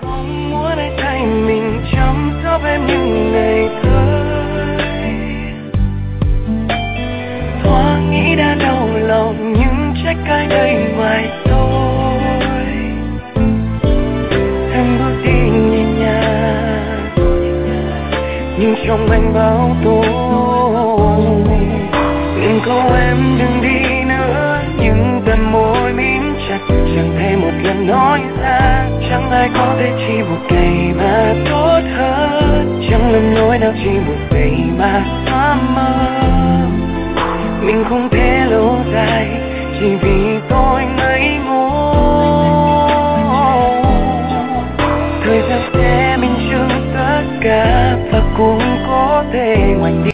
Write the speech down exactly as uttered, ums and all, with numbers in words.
Không muốn ai thay mình chăm sóc em những ngày tới. Thoáng nghĩ đã đau lòng nhưng trách ai đây ngoài tôi. Em bước đi nhẹ nhàng nhưng trong anh bão tố. Đừng câu em đừng đi nữa, nhưng tầm môi mím chặt chẳng thể một lần nói ra. Chẳng ai có thể chỉ một ngày mà tốt hơn, chẳng lầm lỗi nào chỉ một ngày mà phá mơ. Mình không thể lâu dài chỉ vì tôi ngây ngô. Thời gian sẽ minh chứng tất cả và cũng có thể ngoảnh đi.